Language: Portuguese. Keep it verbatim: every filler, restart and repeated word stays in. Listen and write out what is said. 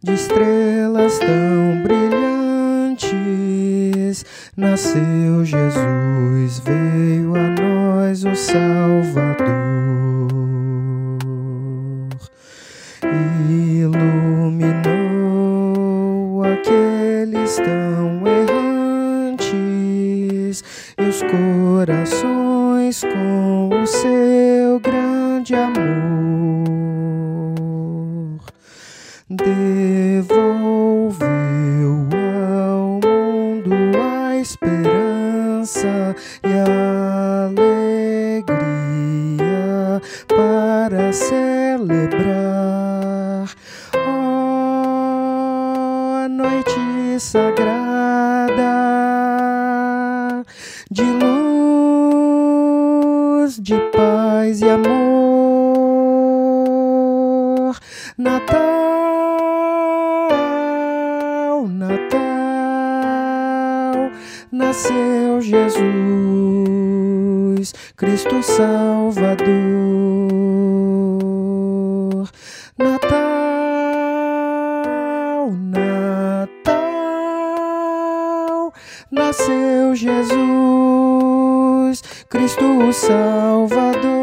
de estrelas tão brilhantes, nasceu Jesus, veio a nós o Salvador. Iluminou aqueles tão errantes e os corações com o seu grande amor. Devolveu ao mundo a esperança e a alegria para celebrar. Ó noite sagrada de luz, de paz e amor, Natal, Natal, nasceu Jesus, Cristo Salvador. Natal, Natal, nasceu Jesus, Cristo Salvador.